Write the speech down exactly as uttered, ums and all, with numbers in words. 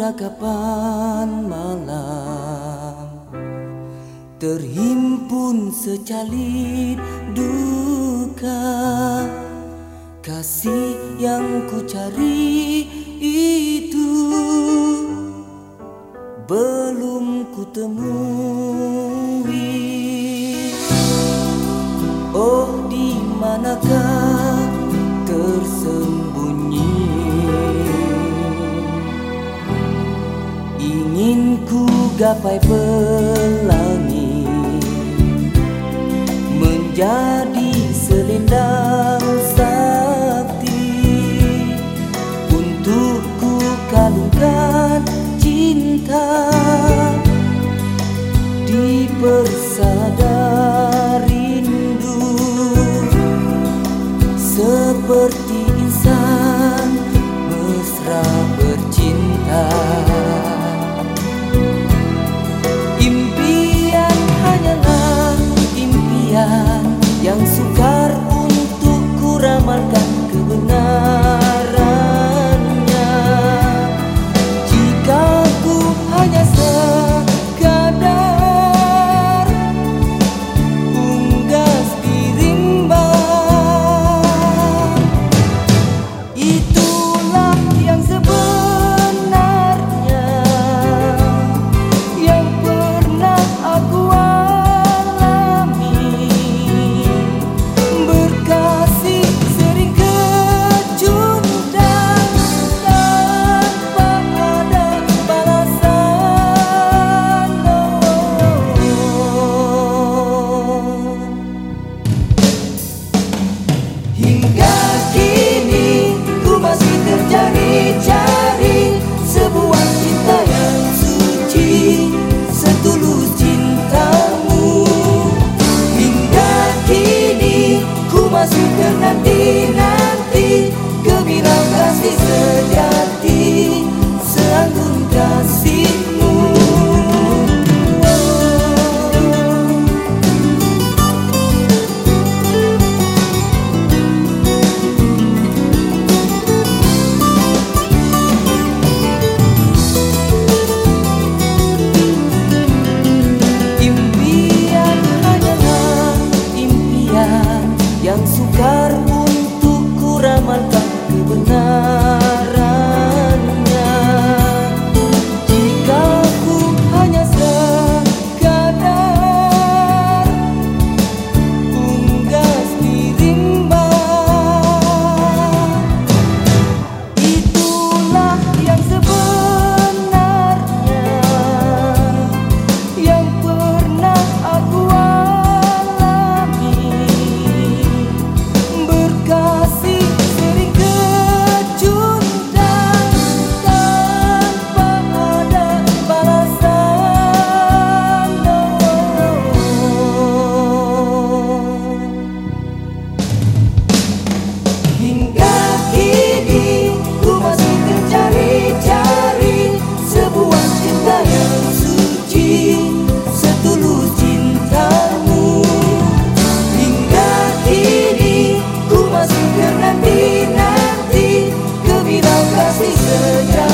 Entah kapan malam terhimpun secalit duka, kasih yang ku cari itu belum ku temui. Oh, di manakah tersembunyi? Ingin ku gapai pelangi, menjadi selendang sakti untuk ku kalungkan cinta di persada rindu, seperti insan mesra bercinta. Impian hanyalah impian yang sukar untuk ku ramalkan kebenarannya. Jika ku hanya sekadar unggas di rimba, itulah yang sebenarnya yang pernah aku alami. Berkasih sering kecundang tanpa ada balasan. Hingga kini ku masih tercari-cari sebuah cinta yang suci, setulus cintamu. Hingga kini ku masih ternanti-nanti gemilang kasih sejati, seanggun kasihmu. Impian hanyalah impian yang sukar untuk ku ramalkan kebenarannya. Jika ku hanya sekadar unggas di rimba, itulah yang sebenarnya yang pernah aku alami. Berkasih sering kecundang tanpa ada balasan. Hingga kini ku masih tercari-cari sebuah cinta yang suci, setulus cintamu. Hingga kini ku masih ternanti-nanti gemilang kasih sejati.